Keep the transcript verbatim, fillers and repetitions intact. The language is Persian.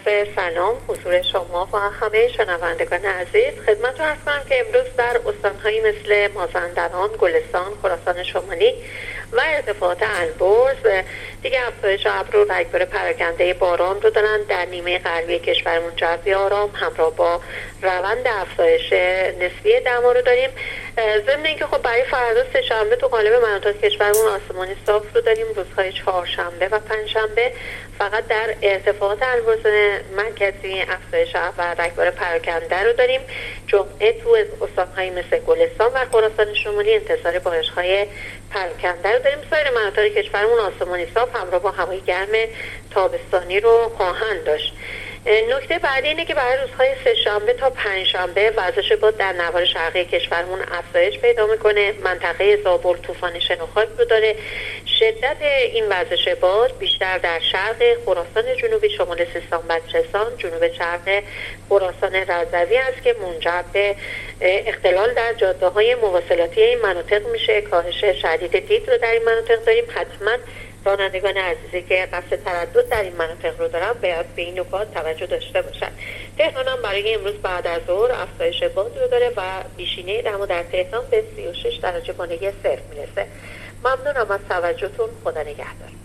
عرض سلام حضور شما و همه شنوندگان عزیز. خدمتتون عرض کنم که امروز در استان‌هایی مثل مازندران، گلستان، خراسان شمالی و ارتفاعات البرز دیگه افزایش ابر و رگبار پراکنده باران رو دارن. در نیمه غربی کشورمون جو آرام همراه با روند افزایش نسبی دما رو داریم. ضمن اینکه خب برای فردا سه شنبه تو قالب مناطق کشورمون آسمانی صاف رو داریم. روزهای چهارشنبه و پنجشنبه فقط در ارتفاعات البرز مرکزی افزایش و رگبار پراکنده رو داریم. جمعه تو استان‌هایی مثل گلستان و خراسان شمالی انتظار بارش‌های پراکنده رو داریم. سایر مناطق کشورمون آسمانی صاف همراه با هوای گرم تابستانی رو خواهند داشت. نکته بعدی اینه که برای روزهای سه شنبه تا پنج شنبه وزش باد در نوار شرقی کشورمون افزایش پیدا میکنه. منطقه زابل طوفان شنوخاک رو داره. شدت این وزش باد بیشتر در شرق خراسان جنوبی، شمال سیستان بلوچستان، جنوب شرق خراسان رضوی است که منجر به اختلال در جاده های مواصلاتی این مناطق میشه. کاهش شدید دید رو در این مناطق داریم. حتما رانندگان عزیزی که قصد تردد در این مناطق رو دارن باید به این نکات توجه داشته باشن. تهران هم برای امروز بعد از ظهر افزایش باد رو داره و بیشینه دما در تهران به سی و شش درجه خانگی صفر میرسه. ممنونم از توجهتون. خدا نگهدار.